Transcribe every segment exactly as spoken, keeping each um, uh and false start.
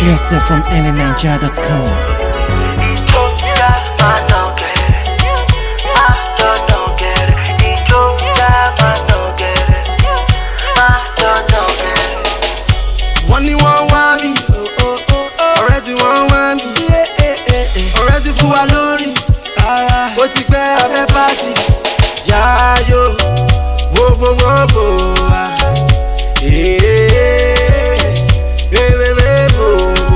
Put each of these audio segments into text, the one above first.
Exclusive from any ninja dot com. One you want want me, or else you want want me, or else you fool alone. Ó ti pẹ́ a fẹ́ party, yeah yo, wo wo wo wo, eh eh eh wo.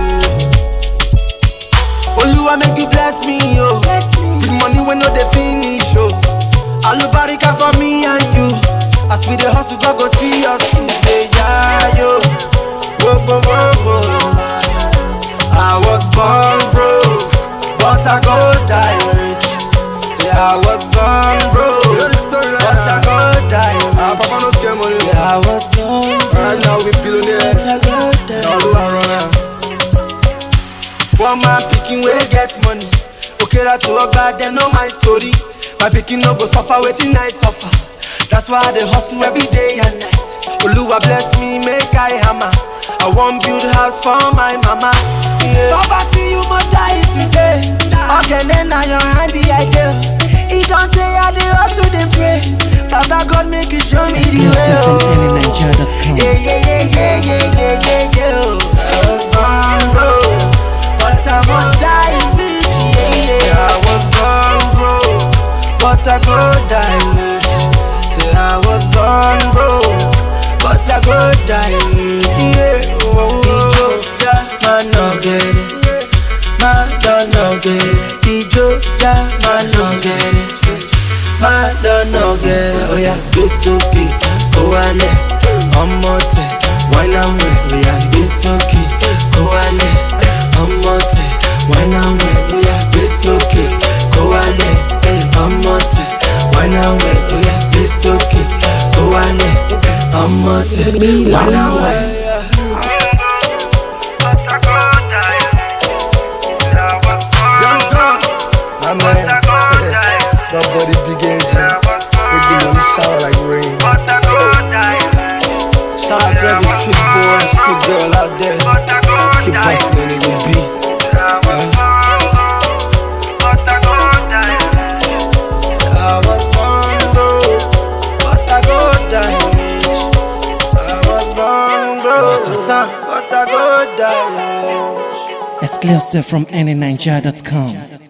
Oluwa make you bless me yo, with money when no dey finish yo. Alubarika for me and you, as we dey hustle God go see us through. Say yeah yo. Whoa, whoa, whoa, whoa. I was born broke, but I go die rich. Say I was born broke, but I go die rich. Say I was born broke, right now we billionaires. Now we are running. Poor man picking we get money. Okay, that to work bad, they know my story. My picking no go suffer, waiting I suffer. That's why they hustle every day and night. Oluwa bless me, make I hammer. I want build house for my mama. Yeah. Poverty, you must die today. Okay, then now your handy I do. It don't tell you the hustle they pray. Baba God make you show me the way. Exclusive from any ninja dot com. Yeah, yeah, yeah, yeah, yeah, yeah, yeah, yeah. I was born broke, but I won't die rich. Yeah, yeah. I was born broke, but I go die rich. Say I was born broke, but I go die rich. Yeah. Man no get it, man don't no get it. Ijo ja, man no get it, man don't no get it. Oh yeah, it's okay, go on it, one more time. When I'm with, oh yeah, it's okay, go on it, one more time. When I'm with, oh yeah, it's okay, go on it, one more time. When I'm with, oh yeah, it's okay, go on it, one more time. When I'm with. My body big engine, make the money shower like rain. Shout out to every street boy, street girl out there. Keep hustling, it will be. Yeah. I was born broke, but I go die rich. I was born broke, but I go die rich. Exclusive from any ninja dot com.